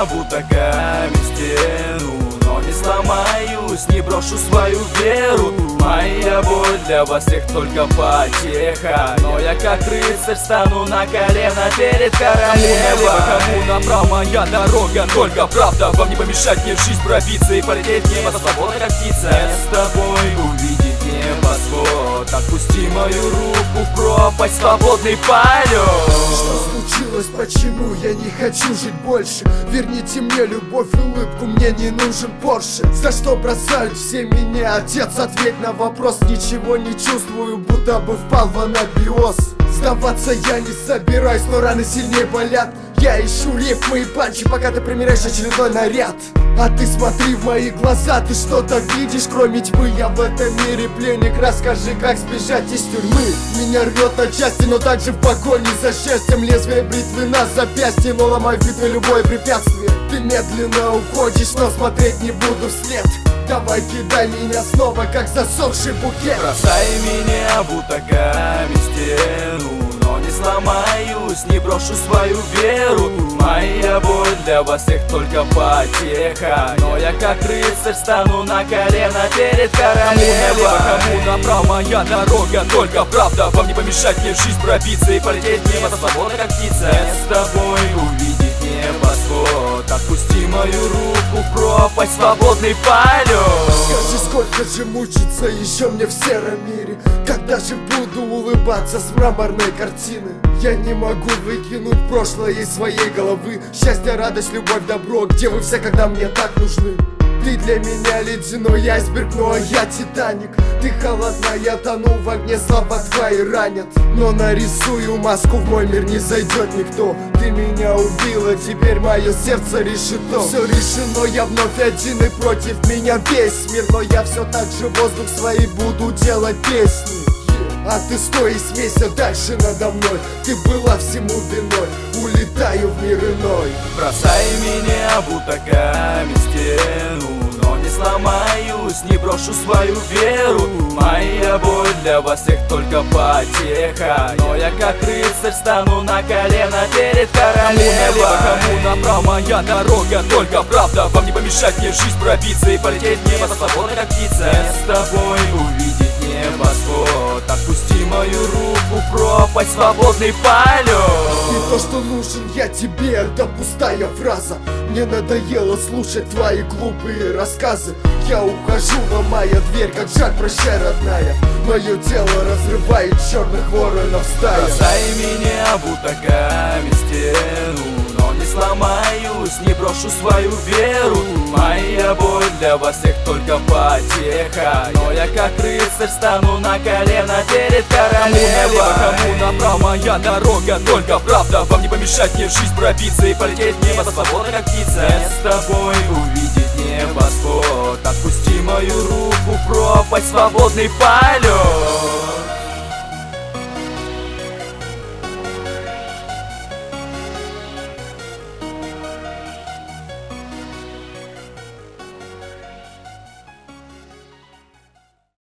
будто камень стену, но не сломаюсь, не брошу свою веру. Моя боль для вас всех только потеха, но я как рыцарь стану на колено перед королевой. Кому направо моя дорога, только правда. Вам не помешать мне в жизнь пробиться и полететь в небо за свободой, как птица. Я с тобой увидеть небосвод, отпусти мою руку в пропасть, свободный полет. Что случилось, почему я не хочу жить больше? Верните мне любовь и улыбку, мне не нужен Порше. За что бросают все меня? Отец, ответь на вопрос. Ничего не чувствую, будто бы впал в анабиоз. Сдаваться я не собираюсь, но раны сильнее болят. Я ищу рифмы и панчи, пока ты примеряешь очередной наряд. А ты смотри в мои глаза, ты что-то видишь, кроме тьмы? Я в этом мире пленник, расскажи, как сбежать из тюрьмы. Меня рвет на части, но также в погоне за счастьем. Лезвие бритвы на запястье, но ломай в битве любое препятствие. Ты медленно уходишь, но смотреть не буду вслед. Давай кидай меня снова, как засохший букет. Бросай меня, будто камень стену, но не сломаюсь, не брошу свою веру. Моя боль для вас всех только потеха, но я как рыцарь стану на колено перед королевой. Кому направо моя дорога, только правда. Вам не помешать мне в жизнь пробиться и полететь в небо за свободой, как птица. Я с тобой увидеть небосвод, отпусти мою руку в пропасть, свободный полет. Скажи, сколько же мучиться еще мне в сером мире? Когда же буду улыбаться с мраморной картины? Я не могу выкинуть прошлое из своей головы. Счастье, радость, любовь, добро, где вы все, когда мне так нужны? Ты для меня ледяной айсберг, ну а я Титаник. Ты холодна, я тону в огне, слова твои ранят. Но нарисую маску, в мой мир не зайдет никто. Ты меня убила, теперь мое сердце решето. Все решено, я вновь один и против меня весь мир. Но я все так же воздух своей буду делать песни. А ты стой и смейся дальше надо мной. Ты была всему виной, улетаю в мир иной. Бросай меня, будто камень стену, но не сломаюсь, не брошу свою веру. Моя боль для вас всех только потеха, но я как рыцарь стану на колено перед королевой. Кому направо моя дорога, только правда. Вам не помешать мне в жизнь пробиться и полететь в небо за свободой, как птица. Я с тобой увидеть небосвод, отпусти мою руку в пропасть, свободный полет. И то, что нужен я тебе, это пустая фраза. Мне надоело слушать твои глупые рассказы. Я ухожу, ломая дверь, как жаль, прощай, родная. Мое тело разрывает черных воронов стая. Бросай меня, будто камень стену, но не сломаюсь, не брошу свою веру. Моя боль для вас всех только потеха, но я как рыцарь стану на колено перед королевой. Кому направо моя дорога, только правда. Вам не помешать мне в жизнь пробиться и полететь в небо за свободой, как птица. Я с тобой увидеть небосвод, отпусти мою руку в пропасть, свободный полет.